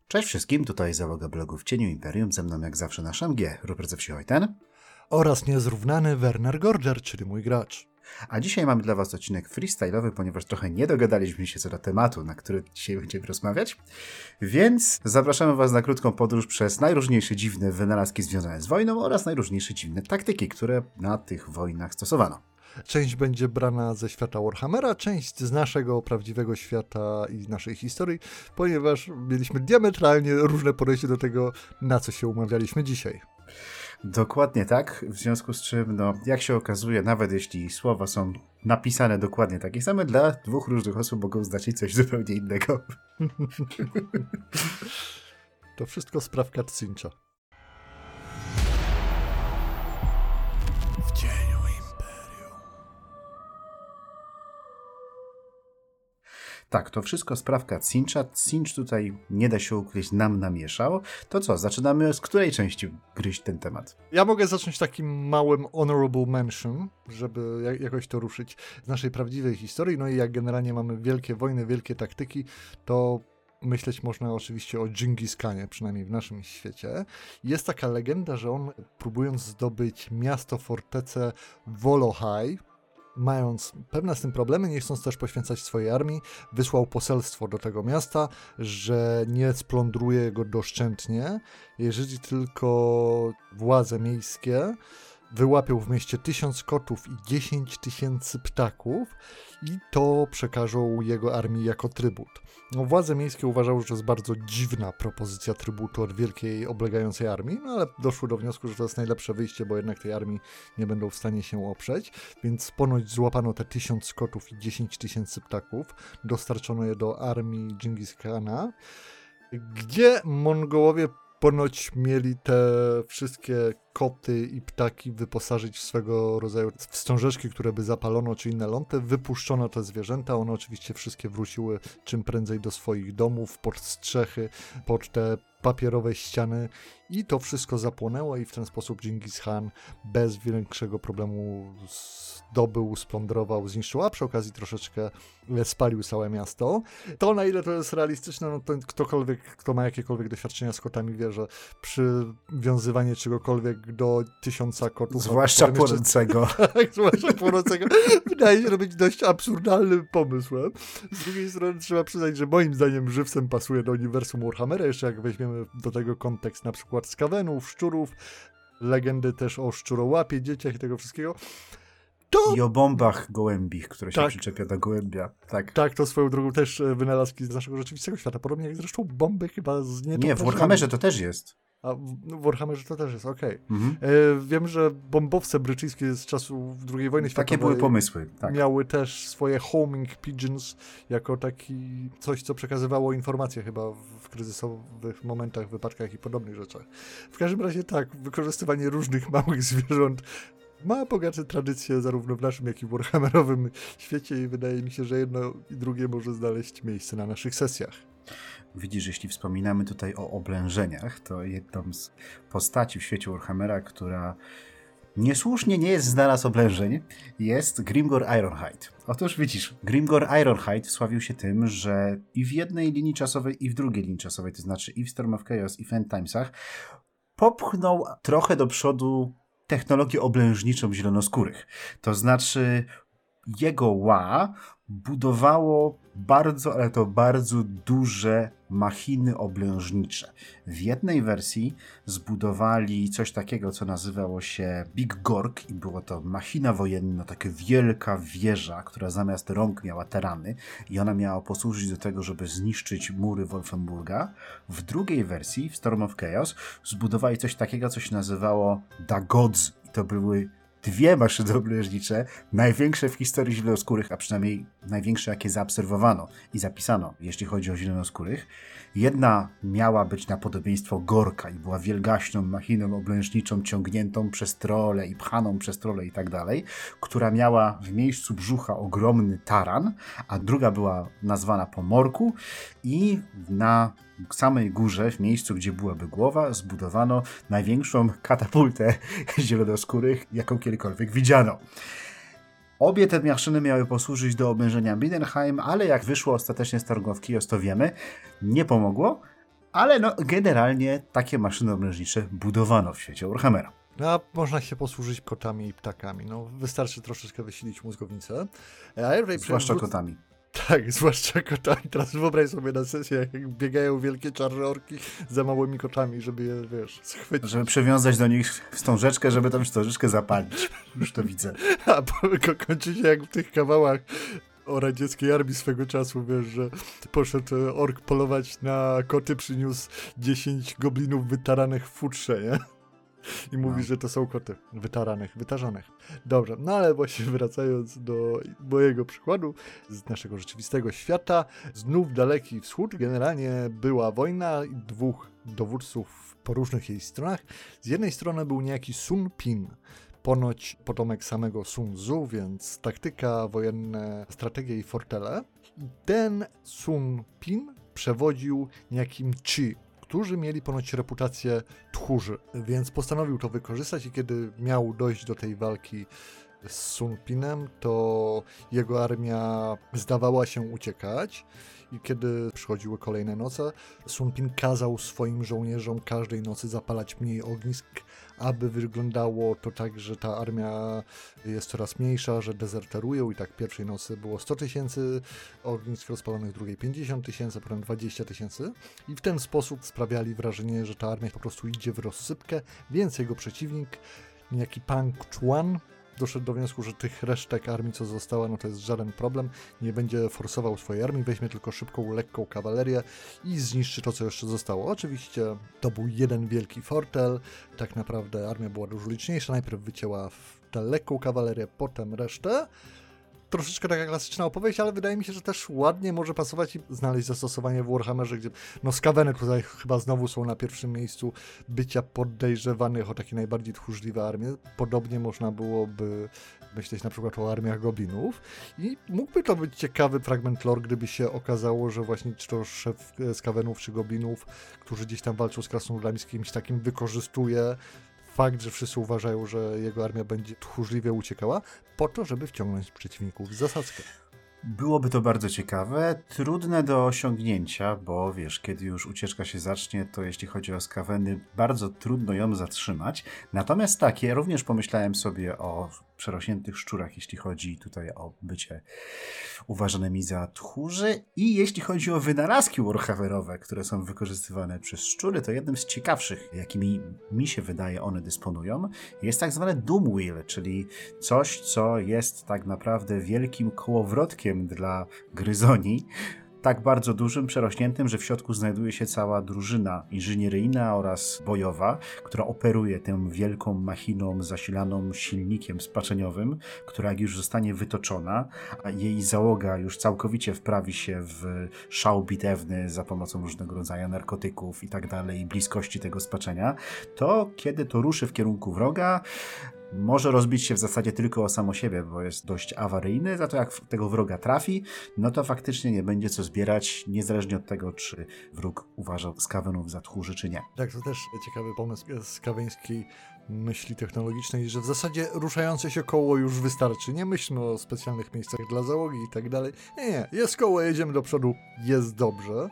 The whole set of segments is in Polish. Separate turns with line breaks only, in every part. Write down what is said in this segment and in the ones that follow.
Cześć wszystkim, tutaj załoga blogu W Cieniu Imperium, ze mną jak zawsze nasz MG, Rupert Zewsi-Hojten
oraz niezrównany Werner Gorger, czyli mój gracz.
A dzisiaj mamy dla Was odcinek freestyle'owy, ponieważ trochę nie dogadaliśmy się co do tematu, na który dzisiaj będziemy rozmawiać. Więc zapraszamy Was na krótką podróż przez najróżniejsze dziwne wynalazki związane z wojną oraz najróżniejsze dziwne taktyki, które na tych wojnach stosowano.
Część będzie brana ze świata Warhammera, część z naszego prawdziwego świata i naszej historii, ponieważ mieliśmy diametralnie różne podejście do tego, na co się umawialiśmy dzisiaj.
Dokładnie tak, w związku z czym, jak się okazuje, nawet jeśli słowa są napisane dokładnie takie same, dla dwóch różnych osób mogą znaczyć coś zupełnie innego.
To wszystko sprawka Cincha. W cieniu Imperium.
Tak, to wszystko sprawka Cincha. Cinch tutaj, nie da się ukryć, nam namieszał. To co, zaczynamy z której części gryźć ten temat?
Ja mogę zacząć takim małym honorable mention, żeby jakoś to ruszyć z naszej prawdziwej historii. No i jak generalnie mamy wielkie wojny, wielkie taktyki, to myśleć można oczywiście o Dżingis Khanie, przynajmniej w naszym świecie. Jest taka legenda, że on, próbując zdobyć miasto, fortecę Volochaj, mając pewne z tym problemy, nie chcąc też poświęcać swojej armii, wysłał poselstwo do tego miasta, że nie splądruje go doszczętnie, jeżeli tylko władze miejskie wyłapią w mieście 1000 kotów i 10 000 ptaków i to przekażą jego armii jako trybut. Władze miejskie uważały, że to jest bardzo dziwna propozycja trybutu od wielkiej, oblegającej armii, ale doszły do wniosku, że to jest najlepsze wyjście, bo jednak tej armii nie będą w stanie się oprzeć, więc ponoć złapano te 1000 kotów i 10 000 ptaków, dostarczono je do armii Dżingis Khana, gdzie Mongołowie ponoć mieli te wszystkie koty i ptaki wyposażyć w swego rodzaju wstążeczki, które by zapalono, czy inne ląty. Wypuszczono te zwierzęta, one oczywiście wszystkie wróciły czym prędzej do swoich domów, pod strzechy, pod te papierowe ściany i to wszystko zapłonęło i w ten sposób Dżingis Khan bez większego problemu zdobył, splądrował, zniszczył, a przy okazji troszeczkę spalił całe miasto. To, na ile to jest realistyczne, no to ktokolwiek, kto ma jakiekolwiek doświadczenia z kotami, wie, że przywiązywanie czegokolwiek do 1000 kotów...
Zwłaszcza płonącego.
Tak, zwłaszcza płonącego. Wydaje się, że być dość absurdalnym pomysłem. Z drugiej strony trzeba przyznać, że moim zdaniem żywcem pasuje do uniwersum Warhammera, jeszcze jak weźmiemy do tego kontekst na przykład skawenów, szczurów, legendy też o szczurołapie, dzieciach i tego wszystkiego.
I o bombach gołębich, które się przyczepia do gołębia. Tak,
to swoją drogą też wynalazki z naszego rzeczywistego świata. Podobnie jak zresztą bomby chyba z
Nie, w Warhammerze to też jest.
A w Warhammerze to też jest, okej. Wiem, że bombowce brytyjskie z czasów II wojny światowej...
Takie były pomysły, tak.
Miały też swoje homing pigeons jako taki coś, co przekazywało informacje chyba w kryzysowych momentach, wypadkach i podobnych rzeczach. W każdym razie tak, wykorzystywanie różnych małych zwierząt ma bogate tradycje zarówno w naszym, jak i w warhammerowym świecie i wydaje mi się, że jedno i drugie może znaleźć miejsce na naszych sesjach.
Widzisz, jeśli wspominamy tutaj o oblężeniach, to jedną z postaci w świecie Warhammera, która niesłusznie nie jest znana z oblężeń, jest Grimgor Ironhide. Otóż widzisz, Grimgor Ironhide wsławił się tym, że i w jednej linii czasowej, i w drugiej linii czasowej, to znaczy i w Storm of Chaos, i w End Timesach, popchnął trochę do przodu technologię oblężniczą zielonoskórych. To znaczy jego ła budowało bardzo, ale to bardzo duże machiny oblężnicze. W jednej wersji zbudowali coś takiego, co nazywało się Big Gork i było to machina wojenna, taka wielka wieża, która zamiast rąk miała tarany i ona miała posłużyć do tego, żeby zniszczyć mury Wolfenburga. W drugiej wersji, w Storm of Chaos, zbudowali coś takiego, co się nazywało Dagods i to były dwie maszyny oblężnicze, największe w historii zielonoskórych, a przynajmniej największe, jakie zaobserwowano i zapisano, jeśli chodzi o zielonoskórych. Jedna miała być na podobieństwo Gorka i była wielgaśną machiną oblężniczą ciągniętą przez trole i pchaną przez trole i tak dalej, która miała w miejscu brzucha ogromny taran, a druga była nazwana po morku i na samej górze, w miejscu, gdzie byłaby głowa, zbudowano największą katapultę zielonoskórych, jaką kiedykolwiek widziano. Obie te maszyny miały posłużyć do oblężenia Mindenheim, ale jak wyszło ostatecznie z Storm of Chaos, to wiemy, nie pomogło Ale no, generalnie takie maszyny oblężnicze budowano w świecie Warhammera.
No, a można się posłużyć kotami i ptakami. No, wystarczy troszeczkę wysilić mózgownicę.
Zwłaszcza kotami.
Tak, zwłaszcza kotami. Teraz wyobraź sobie na sesję, jak biegają wielkie czarne orki za małymi kotami, żeby je, wiesz, schwycić.
Żeby przywiązać do nich wstążeczkę, żeby tą wstążeczkę zapalić. Już to widzę.
A kończy się jak w tych kawałach o radzieckiej armii swego czasu, wiesz, że poszedł ork polować na koty, przyniósł 10 goblinów wytaranych w futrze, nie? I mówi, że to są koty wytarzanych. Dobrze, no ale właśnie wracając do mojego przykładu z naszego rzeczywistego świata, znów Daleki Wschód, generalnie była wojna i dwóch dowódców po różnych jej stronach. Z jednej strony był niejaki Sun Pin, ponoć potomek samego Sun Tzu, więc taktyka, wojenne strategie i fortele. I ten Sun Pin przewodził niejakim Chi, którzy mieli ponoć reputację tchórzy, więc postanowił to wykorzystać i kiedy miał dojść do tej walki z Sun Pinem, to jego armia zdawała się uciekać i kiedy przychodziły kolejne noce, Sun Pin kazał swoim żołnierzom każdej nocy zapalać mniej ognisk, aby wyglądało to tak, że ta armia jest coraz mniejsza, że dezerterują i tak pierwszej nocy było 100 000 ognisk rozpalonych, drugiej 50 000, potem 20 000 i w ten sposób sprawiali wrażenie, że ta armia po prostu idzie w rozsypkę, więc jego przeciwnik, niejaki Pang Chuan, doszedł do wniosku, że tych resztek armii, co została, no to jest żaden problem, nie będzie forsował swojej armii, weźmie tylko szybką, lekką kawalerię i zniszczy to, co jeszcze zostało. Oczywiście to był jeden wielki fortel, tak naprawdę armia była dużo liczniejsza, najpierw wycięła tę lekką kawalerię, potem resztę. Troszeczkę taka klasyczna opowieść, ale wydaje mi się, że też ładnie może pasować i znaleźć zastosowanie w Warhammerze, gdzie no skaweny tutaj chyba znowu są na pierwszym miejscu bycia podejrzewanych o takie najbardziej tchórzliwe armie. Podobnie można byłoby myśleć na przykład o armiach goblinów i mógłby to być ciekawy fragment lore, gdyby się okazało, że właśnie czy to szef skawenów czy goblinów, którzy gdzieś tam walczą z krasnoludami, z kimś takim wykorzystuje fakt, że wszyscy uważają, że jego armia będzie tchórzliwie uciekała, po to, żeby wciągnąć przeciwników w zasadzkę.
Byłoby to bardzo ciekawe, trudne do osiągnięcia, bo wiesz, kiedy już ucieczka się zacznie, to jeśli chodzi o skaweny, bardzo trudno ją zatrzymać. Natomiast tak, ja również pomyślałem sobie o przerośniętych szczurach, jeśli chodzi tutaj o bycie uważanymi za tchórzy i jeśli chodzi o wynalazki warhammerowe, które są wykorzystywane przez szczury, to jednym z ciekawszych, jakimi mi się wydaje one dysponują, jest tak zwane Doomwheel, czyli coś, co jest tak naprawdę wielkim kołowrotkiem dla gryzoni, tak bardzo dużym, przerośniętym, że w środku znajduje się cała drużyna inżynieryjna oraz bojowa, która operuje tą wielką machiną zasilaną silnikiem spaczeniowym, która jak już zostanie wytoczona, a jej załoga już całkowicie wprawi się w szał bitewny za pomocą różnego rodzaju narkotyków i tak dalej, i bliskości tego spaczenia, to kiedy to ruszy w kierunku wroga, może rozbić się w zasadzie tylko o samo siebie, bo jest dość awaryjny, za to jak tego wroga trafi, no to faktycznie nie będzie co zbierać, niezależnie od tego, czy wróg uważał skawenów za tchórzy, czy nie.
Tak, to też ciekawy pomysł skaweńskiej myśli technologicznej, że w zasadzie ruszające się koło już wystarczy. Nie myślmy o specjalnych miejscach dla załogi i tak dalej. Nie, jest koło, jedziemy do przodu, jest dobrze.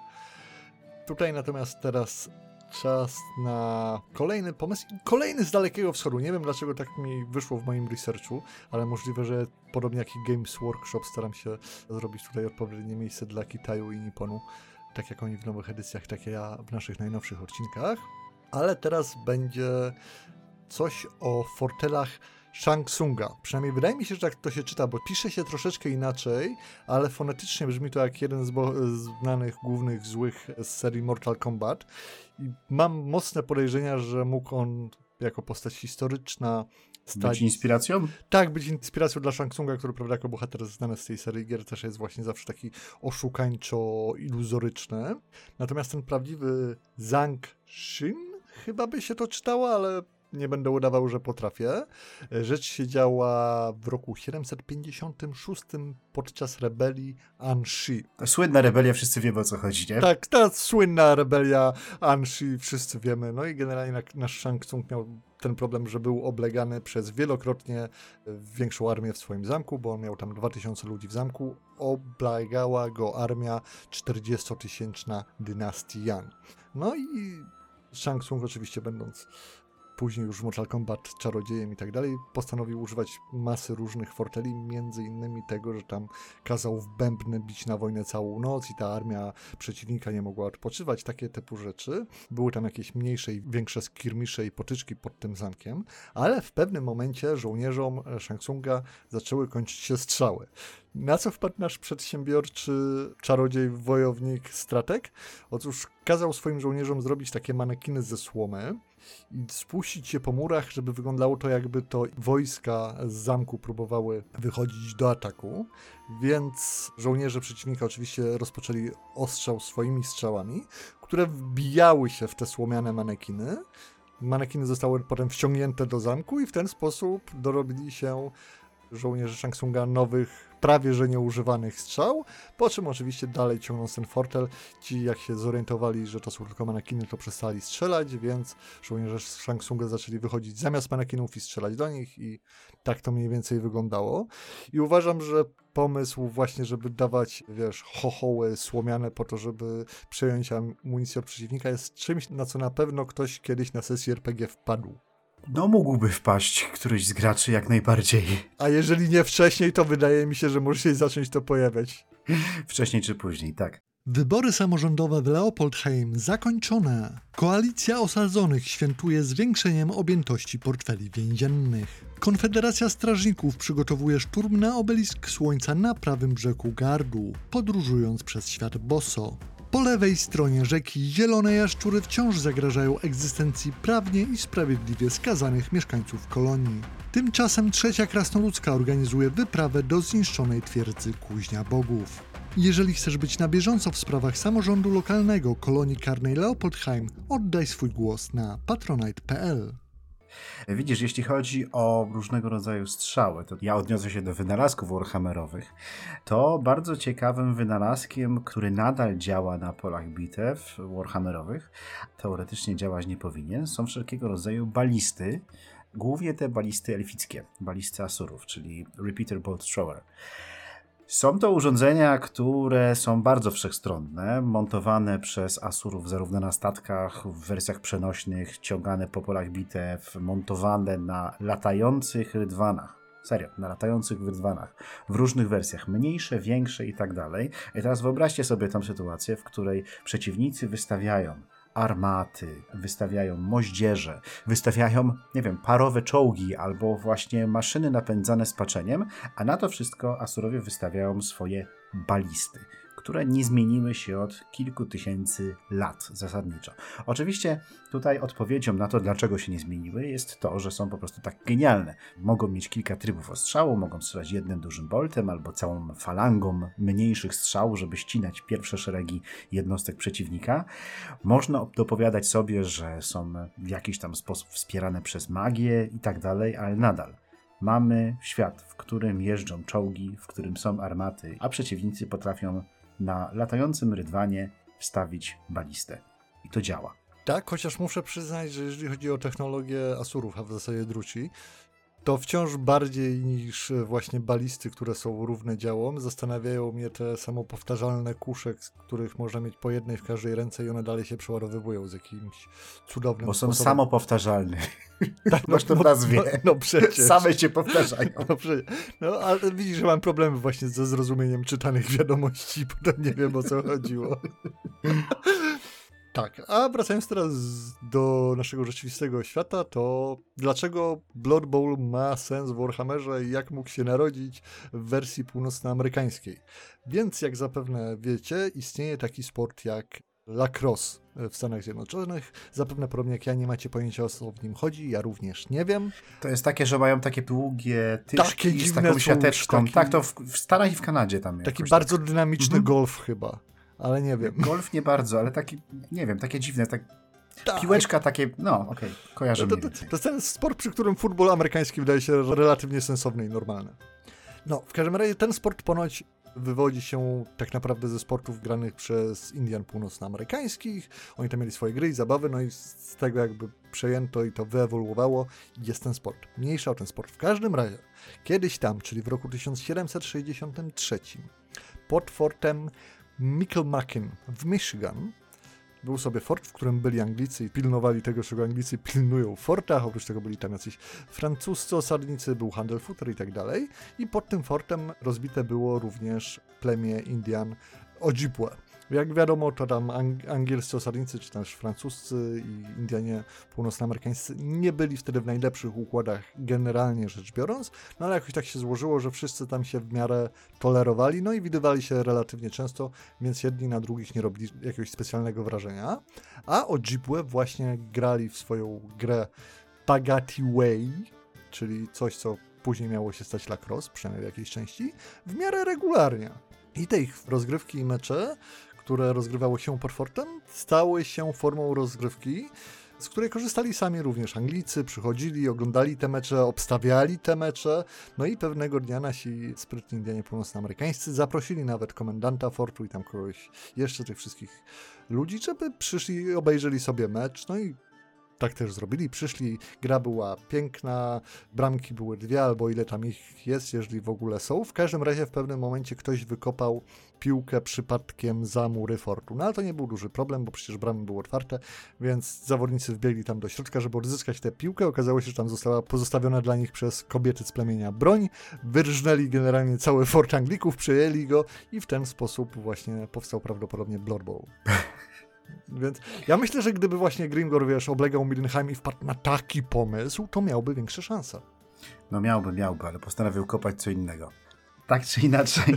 Tutaj natomiast teraz czas na kolejny pomysł, kolejny z Dalekiego Wschodu. Nie wiem, dlaczego tak mi wyszło w moim researchu, ale możliwe, że podobnie jak i Games Workshop staram się zrobić tutaj odpowiednie miejsce dla Kitaju i Nipponu, tak jak oni w nowych edycjach, tak jak ja w naszych najnowszych odcinkach. Ale teraz będzie coś o fortelach Shang Tsunga. Przynajmniej wydaje mi się, że tak to się czyta, bo pisze się troszeczkę inaczej, ale fonetycznie brzmi to jak jeden z znanych głównych złych z serii Mortal Kombat. I mam mocne podejrzenia, że mógł on jako postać historyczna stać...
Być inspiracją?
Tak, być inspiracją dla Shang Tsunga, który prawda jako bohater znany z tej serii gier też jest właśnie zawsze taki oszukańczo-iluzoryczny. Natomiast ten prawdziwy Zhang Xin, chyba by się to czytało, ale nie będę udawał, że potrafię. Rzecz się działa w roku 756 podczas rebelii Anshi.
Słynna rebelia, wszyscy wiemy o co chodzi, nie?
Tak, ta słynna rebelia Anshi, wszyscy wiemy. No i generalnie nasz Shang Tsung miał ten problem, że był oblegany przez wielokrotnie większą armię w swoim zamku, bo on miał tam 2000 ludzi w zamku oblegała go armia 40-tysięczna dynastii Yan. No i Shang Tsung oczywiście będąc później już w Mortal Kombat czarodziejem i tak dalej, postanowił używać masy różnych forteli, między innymi tego, że tam kazał w bębny bić na wojnę całą noc i ta armia przeciwnika nie mogła odpoczywać, takie typu rzeczy. Były tam jakieś mniejsze i większe skirmisze i potyczki pod tym zamkiem, ale w pewnym momencie żołnierzom Shang Tsunga zaczęły kończyć się strzały. Na co wpadł nasz przedsiębiorczy czarodziej, wojownik, strateg? Otóż kazał swoim żołnierzom zrobić takie manekiny ze słomy i spuścić je po murach, żeby wyglądało to, jakby to wojska z zamku próbowały wychodzić do ataku, więc żołnierze przeciwnika oczywiście rozpoczęli ostrzał swoimi strzałami, które wbijały się w te słomiane manekiny. Manekiny zostały potem wciągnięte do zamku i w ten sposób dorobili się żołnierze Shang Tsunga nowych, prawie że nieużywanych strzał, po czym oczywiście dalej ciągnąc ten fortel, ci jak się zorientowali, że to są tylko manekiny, to przestali strzelać, więc żołnierze Shang Tsunga zaczęli wychodzić zamiast manekinów i strzelać do nich i tak to mniej więcej wyglądało. I uważam, że pomysł właśnie, żeby dawać, chochoły słomiane po to, żeby przejąć amunicję od przeciwnika jest czymś, na co na pewno ktoś kiedyś na sesji RPG wpadł.
No mógłby wpaść któryś z graczy jak najbardziej.
A jeżeli nie wcześniej, to wydaje mi się, że może się zacząć to pojawiać.
Wcześniej czy później, tak.
Wybory samorządowe w Leopoldheim zakończone. Koalicja osadzonych świętuje zwiększeniem objętości portfeli więziennych. Konfederacja Strażników przygotowuje szturm na obelisk Słońca na prawym brzegu Gardu, podróżując przez świat boso. Po lewej stronie rzeki zielone jaszczury wciąż zagrażają egzystencji prawnie i sprawiedliwie skazanych mieszkańców kolonii. Tymczasem trzecia krasnoludzka organizuje wyprawę do zniszczonej twierdzy Kuźnia Bogów. Jeżeli chcesz być na bieżąco w sprawach samorządu lokalnego kolonii karnej Leopoldheim, oddaj swój głos na patronite.pl.
Widzisz, jeśli chodzi o różnego rodzaju strzały, to ja odniosę się do wynalazków warhammerowych. To bardzo ciekawym wynalazkiem, który nadal działa na polach bitew warhammerowych, teoretycznie działać nie powinien, są wszelkiego rodzaju balisty, głównie te balisty elfickie, balisty Asurów, czyli Repeater Bolt Thrower. Są to urządzenia, które są bardzo wszechstronne, montowane przez Asurów zarówno na statkach, w wersjach przenośnych, ciągane po polach bitew, montowane na latających rydwanach. Serio, na latających rydwanach. W różnych wersjach, mniejsze, większe i tak dalej. I teraz wyobraźcie sobie tą sytuację, w której przeciwnicy wystawiają armaty, wystawiają moździerze, wystawiają, parowe czołgi albo właśnie maszyny napędzane spaczeniem, a na to wszystko Asurowie wystawiają swoje balisty, które nie zmieniły się od kilku tysięcy lat zasadniczo. Oczywiście tutaj odpowiedzią na to, dlaczego się nie zmieniły, jest to, że są po prostu tak genialne. Mogą mieć kilka trybów ostrzału, mogą strzelać jednym dużym boltem albo całą falangą mniejszych strzałów, żeby ścinać pierwsze szeregi jednostek przeciwnika. Można dopowiadać sobie, że są w jakiś tam sposób wspierane przez magię i tak dalej, ale nadal mamy świat, w którym jeżdżą czołgi, w którym są armaty, a przeciwnicy potrafią na latającym rydwanie wstawić balistę. I to działa.
Tak, chociaż muszę przyznać, że jeżeli chodzi o technologię Asurów, a w zasadzie Druci, to wciąż bardziej niż właśnie balisty, które są równe działom, zastanawiają mnie te samopowtarzalne kusze, których można mieć po jednej w każdej ręce i one dalej się przeładowywują z jakimś cudownym
Bo są
sposobem.
samopowtarzalne.
Tak,
Masz to w nazwie.
No przecież.
Same się powtarzają.
No, ale widzisz, że mam problemy właśnie ze zrozumieniem czytanych wiadomości, potem nie wiem, o co chodziło. Tak, a wracając teraz do naszego rzeczywistego świata, to dlaczego Blood Bowl ma sens w Warhammerze i jak mógł się narodzić w wersji północnoamerykańskiej? Więc jak zapewne wiecie, istnieje taki sport jak lacrosse w Stanach Zjednoczonych. Zapewne podobnie jak ja nie macie pojęcia, o co w nim chodzi, ja również nie wiem.
To jest takie, że mają takie długie tyczki
Takie
z taką siateczką.
taki,
tak, to w Stanach i w Kanadzie tam
taki
jakoś
bardzo dynamiczny golf chyba, ale nie wiem.
Golf nie bardzo, ale taki, takie dziwne,
Tak.
piłeczka takie, kojarzę mniej
To
więcej.
jest ten sport, przy którym futbol amerykański wydaje się relatywnie sensowny i normalny. No, w każdym razie ten sport ponoć wywodzi się tak naprawdę ze sportów granych przez Indian północnoamerykańskich. Oni tam mieli swoje gry i zabawy, no i z tego jakby przejęto i to wyewoluowało jest ten sport. Mniejsza o ten sport. W każdym razie, kiedyś tam, czyli w roku 1763, pod fortem Micklemackin w Michigan. Był sobie fort, w którym byli Anglicy i pilnowali tego, czego Anglicy pilnują w fortach. Oprócz tego byli tam jacyś francuscy osadnicy, był handel futer i tak dalej. I pod tym fortem rozbite było również plemię Indian Ojibwe. Jak wiadomo, to tam angielscy osadnicy, czy też francuscy i Indianie północnoamerykańscy nie byli wtedy w najlepszych układach generalnie rzecz biorąc, no ale jakoś tak się złożyło, że wszyscy tam się w miarę tolerowali, no i widywali się relatywnie często, więc jedni na drugich nie robili jakiegoś specjalnego wrażenia, a Ojibwe właśnie grali w swoją grę Pagati Way, czyli coś, co później miało się stać lacrosse, przynajmniej w jakiejś części, w miarę regularnie. I te ich rozgrywki i mecze, które rozgrywały się pod fortem, stały się formą rozgrywki, z której korzystali sami również Anglicy, przychodzili, oglądali te mecze, obstawiali te mecze, no i pewnego dnia nasi sprytni Indianie północnoamerykańscy zaprosili nawet komendanta fortu i tam kogoś jeszcze, tych wszystkich ludzi, żeby przyszli i obejrzeli sobie mecz, no i tak też zrobili, przyszli, gra była piękna, bramki były 2, albo ile tam ich jest, jeżeli w ogóle są. W każdym razie w pewnym momencie ktoś wykopał piłkę przypadkiem za mury fortu. No ale to nie był duży problem, bo przecież bramy były otwarte, więc zawodnicy wbiegli tam do środka, żeby odzyskać tę piłkę. Okazało się, że tam została pozostawiona dla nich przez kobiety z plemienia broń. Wyrżnęli generalnie cały fort Anglików, przejęli go i w ten sposób właśnie powstał prawdopodobnie Blood Bowl. Więc ja myślę, że gdyby właśnie Grimgor, oblegał Mildenheim i wpadł na taki pomysł, to miałby większe szanse.
No miałby, ale postanowił kopać co innego. Tak czy inaczej,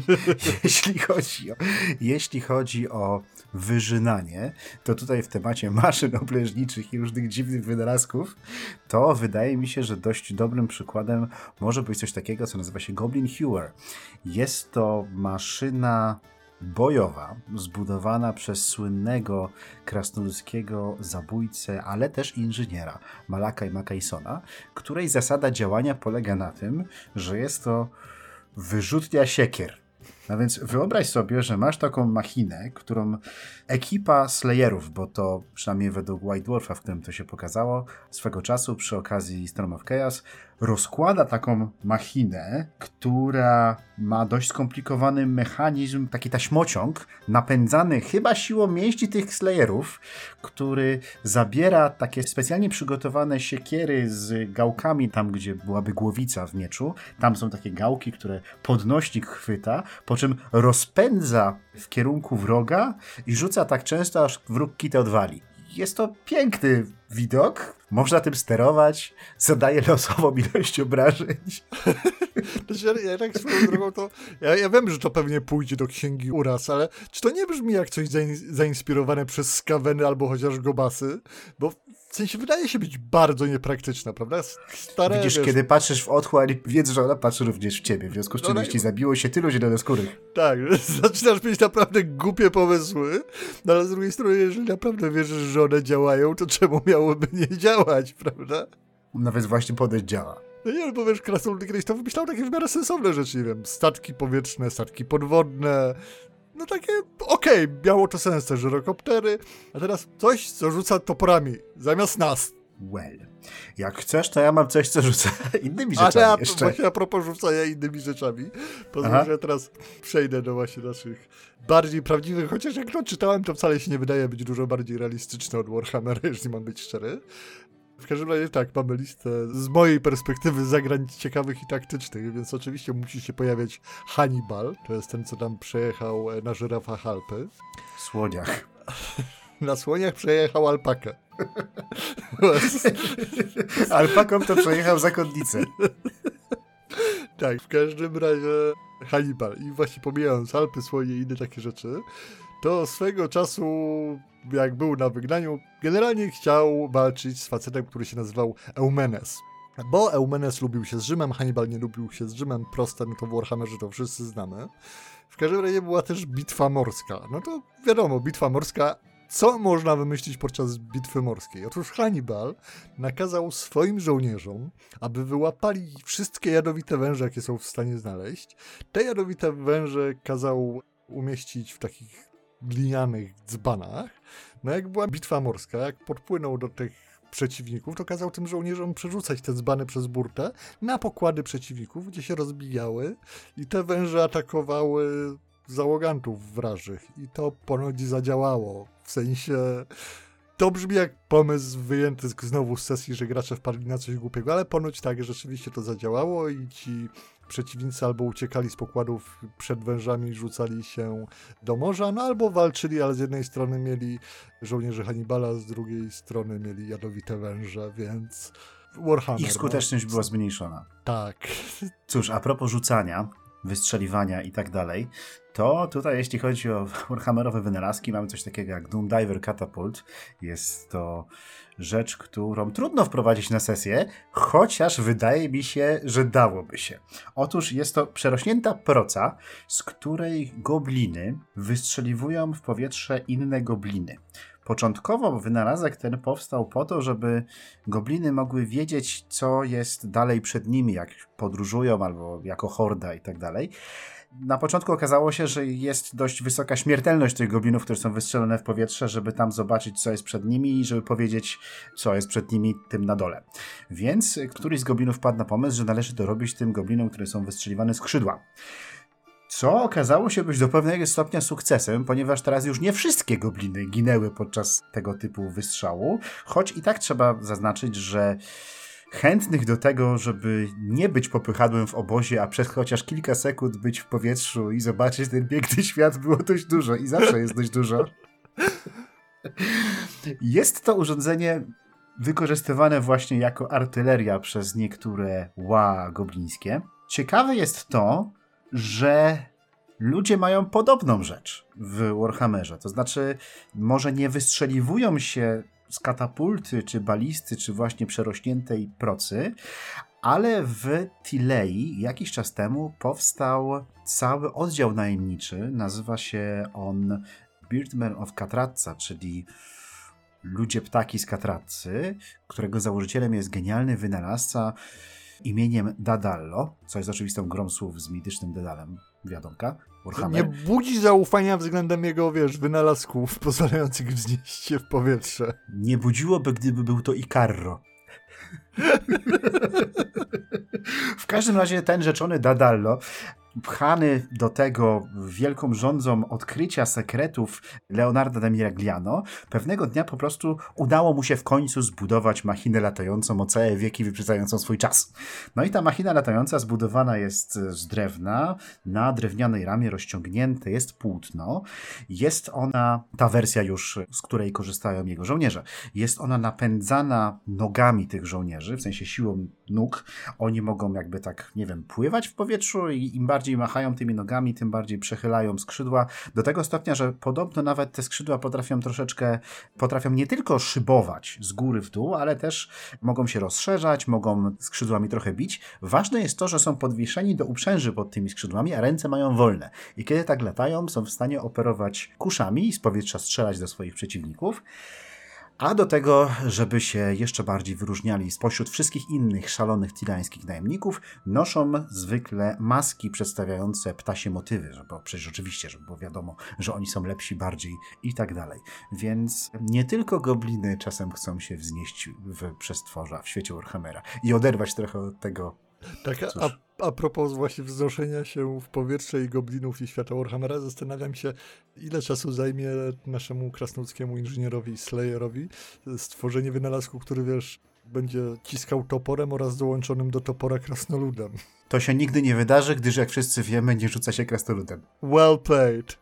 jeśli chodzi o wyżynanie, to tutaj w temacie maszyn oblężniczych i różnych dziwnych wynalazków, to wydaje mi się, że dość dobrym przykładem może być coś takiego, co nazywa się Goblin Hewer. Jest to maszyna bojowa, zbudowana przez słynnego krasnoludzkiego zabójcę, ale też inżyniera Malaka Mackysona, której zasada działania polega na tym, że jest to wyrzutnia siekier. No więc wyobraź sobie, że masz taką machinę, którą ekipa Slayerów, bo to przynajmniej według White Dwarfa, w którym to się pokazało, swego czasu przy okazji Storm of Chaos, rozkłada taką machinę, która ma dość skomplikowany mechanizm, taki taśmociąg, napędzany chyba siłą mięśni tych Slayerów, który zabiera takie specjalnie przygotowane siekiery z gałkami, tam gdzie byłaby głowica w mieczu. Tam są takie gałki, które podnośnik chwyta, po czym rozpędza w kierunku wroga i rzuca tak często, aż wróg kitę odwali. Jest to piękny widok, można tym sterować, zadaje losową ilość obrażeń.
Ja tak swoją drogą to... Ja wiem, że to pewnie pójdzie do księgi uraz, ale czy to nie brzmi jak coś zainspirowane przez Skaweny albo chociaż Gobasy? Bo w sensie wydaje się być bardzo niepraktyczna, prawda? Stare,
widzisz, kiedy patrzysz w otchłań, wiedz, że ona patrzy również w ciebie, w związku z czym jeśli zabiło się tylu zielonoskórych.
Tak, zaczynasz mieć naprawdę głupie pomysły, no ale z drugiej strony, jeżeli naprawdę wierzysz, że one działają, to czemu miałoby nie działać, prawda?
No więc właśnie ponoć działa.
No nie, bo wiesz, Krasnolud kiedyś to wymyślał takie w miarę sensowne rzeczy, nie wiem, statki powietrzne, statki podwodne, no takie, okej, miało to sens, te żyrokoptery, a teraz coś, co rzuca toporami, zamiast nas.
Well, jak chcesz, to ja mam coś, co rzuca innymi rzeczami jeszcze.
Właśnie a propos rzucania innymi rzeczami, pozwól, że ja teraz przejdę do właśnie naszych bardziej prawdziwych, chociaż jak to czytałem, to wcale się nie wydaje być dużo bardziej realistyczne od Warhammera, jeśli mam być szczery. W każdym razie tak, mamy listę z mojej perspektywy zagrań ciekawych i taktycznych, więc oczywiście musi się pojawiać Hannibal, to jest ten, co tam przejechał na żyrafach Alpy.
Słoniach.
Na słoniach przejechał alpakę.
Alpaką to przejechał zakonnicę.
Tak, w każdym razie Hannibal. I właśnie pomijając Alpy, słonie i inne takie rzeczy, to swego czasu, jak był na wygnaniu, generalnie chciał walczyć z facetem, który się nazywał Eumenes. Bo Eumenes lubił się z Rzymem, Hannibal nie lubił się z Rzymem, proste, no to w Warhammerze to wszyscy znamy. W każdym razie była też bitwa morska. No to wiadomo, bitwa morska, co można wymyślić podczas bitwy morskiej? Otóż Hannibal nakazał swoim żołnierzom, aby wyłapali wszystkie jadowite węże, jakie są w stanie znaleźć. Te jadowite węże kazał umieścić w takich glinianych dzbanach. No jak była bitwa morska, jak podpłynął do tych przeciwników, to kazał tym żołnierzom przerzucać te dzbany przez burtę na pokłady przeciwników, gdzie się rozbijały i te węże atakowały załogantów wrażych i to ponoć zadziałało. W sensie, to brzmi jak pomysł wyjęty znowu z sesji, że gracze wpadli na coś głupiego, ale ponoć tak, rzeczywiście to zadziałało i ci przeciwnicy albo uciekali z pokładów przed wężami, rzucali się do morza, no albo walczyli, ale z jednej strony mieli żołnierzy Hannibala, z drugiej strony mieli jadowite węże, więc Warhammer.
Ich skuteczność była zmniejszona.
Tak.
Cóż, a propos rzucania, wystrzeliwania i tak dalej, to tutaj jeśli chodzi o warhammerowe wynalazki, mamy coś takiego jak Doomdiver Catapult. Jest to rzecz, którą trudno wprowadzić na sesję, chociaż wydaje mi się, że dałoby się. Otóż jest to przerośnięta proca, z której gobliny wystrzeliwują w powietrze inne gobliny. Początkowo wynalazek ten powstał po to, żeby gobliny mogły wiedzieć, co jest dalej przed nimi, jak podróżują albo jako horda i tak dalej. Na początku okazało się, że jest dość wysoka śmiertelność tych goblinów, które są wystrzelone w powietrze, żeby tam zobaczyć, co jest przed nimi i żeby powiedzieć, co jest przed nimi tym na dole. Więc któryś z goblinów wpadł na pomysł, że należy to robić tym goblinom, które są wystrzeliwane skrzydła. Co okazało się być do pewnego stopnia sukcesem, ponieważ teraz już nie wszystkie gobliny ginęły podczas tego typu wystrzału, choć i tak trzeba zaznaczyć, że chętnych do tego, żeby nie być popychadłem w obozie, a przez chociaż kilka sekund być w powietrzu i zobaczyć ten piękny świat było dość dużo i zawsze jest dość dużo. Jest to urządzenie wykorzystywane właśnie jako artyleria przez niektóre ła goblińskie. Ciekawe jest to, że ludzie mają podobną rzecz w Warhammerze. To znaczy, może nie wystrzeliwują się z katapulty, czy balisty, czy właśnie przerośniętej procy, ale w Tilei jakiś czas temu powstał cały oddział najemniczy. Nazywa się on Birdmen of Katrazza, czyli ludzie ptaki z Katrazzy, którego założycielem jest genialny wynalazca imieniem Dadallo, co jest oczywistą grą słów z mitycznym Dedalem, wiadomka, Warhammer.
Nie budzi zaufania względem jego, wynalazków pozwalających wznieść się w powietrze.
Nie budziłoby, gdyby był to Icarro. W każdym razie ten rzeczony Dadallo, pchany do tego wielką żądzą odkrycia sekretów Leonarda da Miragliano, pewnego dnia po prostu udało mu się w końcu zbudować machinę latającą o całe wieki wyprzedzającą swój czas. No i ta machina latająca zbudowana jest z drewna, na drewnianej ramie rozciągnięte jest płótno. Jest ona, ta wersja już, z której korzystają jego żołnierze, jest ona napędzana nogami tych żołnierzy, w sensie siłą nóg. Oni mogą jakby tak, nie wiem, pływać w powietrzu i im bardziej machają tymi nogami, tym bardziej przechylają skrzydła, do tego stopnia, że podobno nawet te skrzydła potrafią nie tylko szybować z góry w dół, ale też mogą się rozszerzać, mogą skrzydłami trochę bić. Ważne jest to, że są podwieszeni do uprzęży pod tymi skrzydłami, a ręce mają wolne. I kiedy tak latają, są w stanie operować kuszami i z powietrza strzelać do swoich przeciwników. A do tego, żeby się jeszcze bardziej wyróżniali spośród wszystkich innych szalonych tilańskich najemników, noszą zwykle maski przedstawiające ptasie motywy, przecież oczywiście, żeby było wiadomo, że oni są lepsi bardziej i tak dalej. Więc nie tylko gobliny czasem chcą się wznieść w przestworza w świecie Warhammera i oderwać trochę od tego.
Tak, a propos właśnie wznoszenia się w powietrze i goblinów i świata Warhammera, zastanawiam się, ile czasu zajmie naszemu krasnoludzkiemu inżynierowi Slayerowi stworzenie wynalazku, który, będzie ciskał toporem oraz dołączonym do topora krasnoludem.
To się nigdy nie wydarzy, gdyż jak wszyscy wiemy, nie rzuca się krasnoludem.
Well played.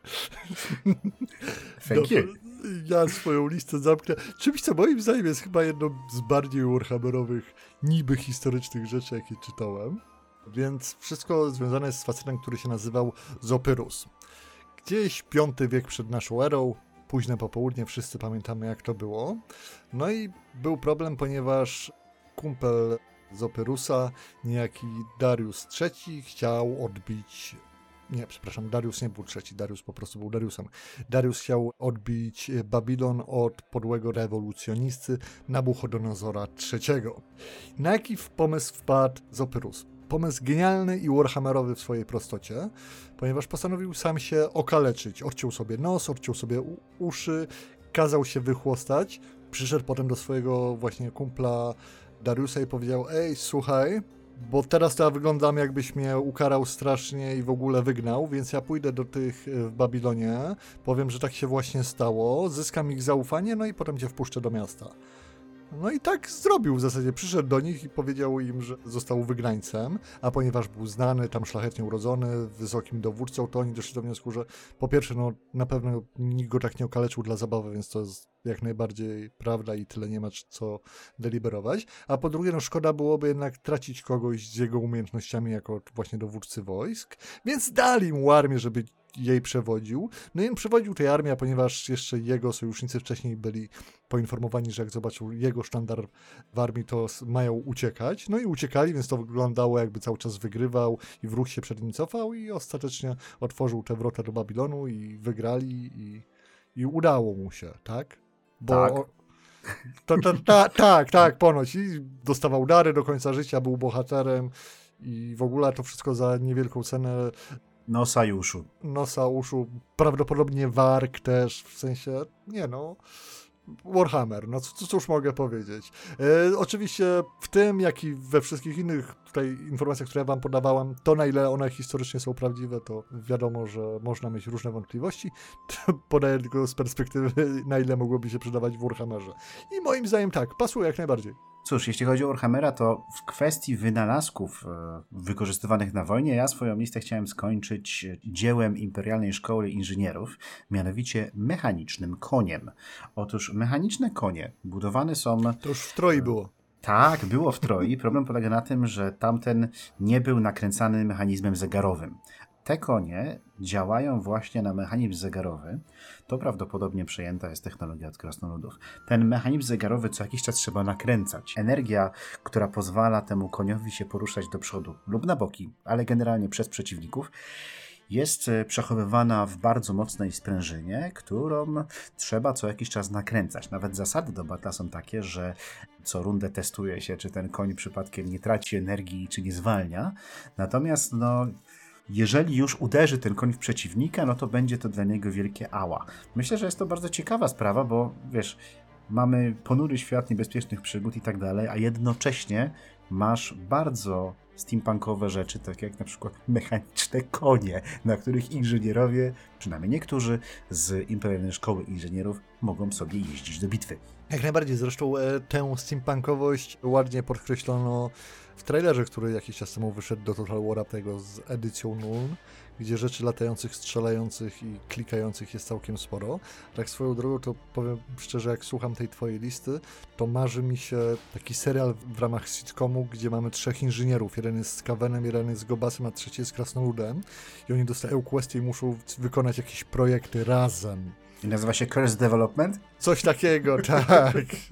Thank you.
Ja swoją listę zamknę. Czymś, co moim zdaniem jest chyba jedną z bardziej warhammerowych, niby historycznych rzeczy, jakie czytałem. Więc wszystko związane jest z facetem, który się nazywał Zopyrus. Gdzieś V wiek przed naszą erą, późne popołudnie, wszyscy pamiętamy, jak to było. No i był problem, ponieważ kumpel Zopyrusa, niejaki Darius III, chciał odbić... Nie, przepraszam, Darius nie był trzeci, Darius po prostu był Dariusem. Darius chciał odbić Babilon od podłego rewolucjonisty Nabuchodonozora III. Na jaki pomysł wpadł Zopyrus? Pomysł genialny i warhammerowy w swojej prostocie, ponieważ postanowił sam się okaleczyć. Odciął sobie nos, odciął sobie uszy, kazał się wychłostać. Przyszedł potem do swojego właśnie kumpla Dariusa i powiedział: ej, słuchaj, Bo teraz to ja wyglądam, jakbyś mnie ukarał strasznie i w ogóle wygnał, więc ja pójdę do tych w Babilonie, powiem, że tak się właśnie stało, zyskam ich zaufanie, no i potem cię wpuszczę do miasta. No i tak zrobił w zasadzie. Przyszedł do nich i powiedział im, że został wygnańcem, a ponieważ był znany, tam szlachetnie urodzony, wysokim dowódcą, to oni doszli do wniosku, że po pierwsze, no na pewno nikt go tak nie okaleczył dla zabawy, więc to jest jak najbardziej prawda i tyle nie ma co deliberować. A po drugie, no szkoda byłoby jednak tracić kogoś z jego umiejętnościami jako właśnie dowódcy wojsk, więc dali mu armię, żeby jej przewodził. No i on przewodził tej armii, a ponieważ jeszcze jego sojusznicy wcześniej byli poinformowani, że jak zobaczył jego sztandar w armii, to mają uciekać. No i uciekali, więc to wyglądało, jakby cały czas wygrywał i wróg się przed nim cofał i ostatecznie otworzył te wrota do Babilonu i wygrali i udało mu się, tak? Bo
Tak.
tak, ponoć. I dostawał dary do końca życia, był bohaterem i w ogóle to wszystko za niewielką cenę.
Nosa i uszu.
Nosa, uszu, prawdopodobnie warg też, w sensie, nie no, Warhammer, no cóż mogę powiedzieć. Oczywiście w tym, jak i we wszystkich innych tutaj informacjach, które ja wam podawałem, to na ile one historycznie są prawdziwe, to wiadomo, że można mieć różne wątpliwości. Podaję tylko z perspektywy, na ile mogłoby się przydawać w Warhammerze. I moim zdaniem tak, pasuje jak najbardziej.
Cóż, jeśli chodzi o Warhammera, to w kwestii wynalazków wykorzystywanych na wojnie, ja swoją listę chciałem skończyć dziełem Imperialnej Szkoły Inżynierów, mianowicie mechanicznym koniem. Otóż mechaniczne konie budowane są...
To już w Troi było.
Tak, było w Troi. Problem polega na tym, że tamten nie był nakręcany mechanizmem zegarowym. Te konie działają właśnie na mechanizm zegarowy. To prawdopodobnie przejęta jest technologia od krasnoludów. Ten mechanizm zegarowy co jakiś czas trzeba nakręcać. Energia, która pozwala temu koniowi się poruszać do przodu lub na boki, ale generalnie przez przeciwników, jest przechowywana w bardzo mocnej sprężynie, którą trzeba co jakiś czas nakręcać. Nawet zasady do batla są takie, że co rundę testuje się, czy ten koń przypadkiem nie traci energii, czy nie zwalnia. Natomiast jeżeli już uderzy ten koń w przeciwnika, no to będzie to dla niego wielkie ała. Myślę, że jest to bardzo ciekawa sprawa, bo wiesz, mamy ponury świat niebezpiecznych przygód i tak dalej, a jednocześnie masz bardzo steampunkowe rzeczy, takie jak na przykład mechaniczne konie, na których inżynierowie, przynajmniej niektórzy z Imperialnej Szkoły Inżynierów, mogą sobie jeździć do bitwy.
Jak najbardziej, zresztą tę steampunkowość ładnie podkreślono w trailerze, który jakiś czas temu wyszedł do Total War'a tego z edycją Nuln, gdzie rzeczy latających, strzelających i klikających jest całkiem sporo. Tak swoją drogą to powiem szczerze, jak słucham tej twojej listy, to marzy mi się taki serial w ramach sitcomu, gdzie mamy 3 inżynierów. Jeden jest z Kavenem, jeden jest z Gobasem, a trzeci jest Krasnoludem. I oni dostają questy i muszą wykonać jakieś projekty razem.
I nazywa się Curse Development?
Coś takiego, tak.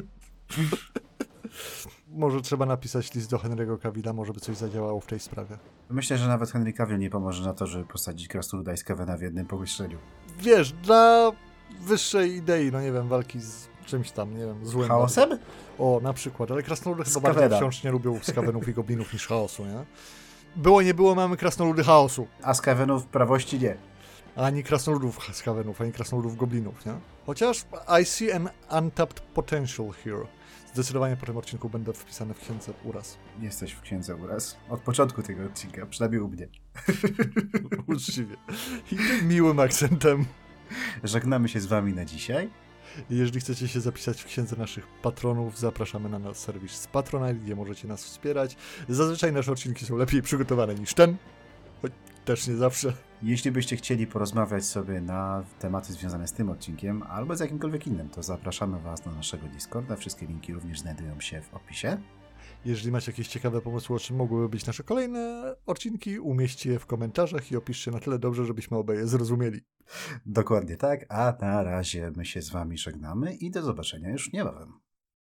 Może trzeba napisać list do Henry'ego Cavilla, może by coś zadziałało w tej sprawie.
Myślę, że nawet Henry Cavill nie pomoże na to, żeby posadzić Krasnoluda i Skavena w jednym pomieszczeniu.
Wiesz, dla wyższej idei, no nie wiem, walki z czymś tam, nie wiem, złym.
Chaosem?
O, na przykład, ale krasnoludy chyba
Skavena.
bardziej wciąż nie lubią Skavenów i Goblinów niż chaosu, nie? Było, nie było, mamy krasnoludy chaosu.
A Skavenów w prawości nie.
Ani krasnoludów Skavenów, ani krasnoludów Goblinów, nie? Chociaż I see an untapped potential here. Zdecydowanie po tym odcinku będę wpisany w księdze uraz.
Jesteś w księdze uraz. Od początku tego odcinka, przynajmniej u mnie.
Uczciwie. I tym miłym akcentem.
Żegnamy się z wami na dzisiaj.
Jeżeli chcecie się zapisać w księdze naszych patronów, zapraszamy na nasz serwis z Patronite, gdzie możecie nas wspierać. Zazwyczaj nasze odcinki są lepiej przygotowane niż ten, choć też nie zawsze.
Jeśli byście chcieli porozmawiać sobie na tematy związane z tym odcinkiem albo z jakimkolwiek innym, to zapraszamy was na naszego Discorda. Wszystkie linki również znajdują się w opisie.
Jeżeli macie jakieś ciekawe pomysły, o czym mogłyby być nasze kolejne odcinki, umieśćcie je w komentarzach i opiszcie na tyle dobrze, żebyśmy obaj je zrozumieli.
Dokładnie tak, a na razie my się z wami żegnamy i do zobaczenia już niebawem.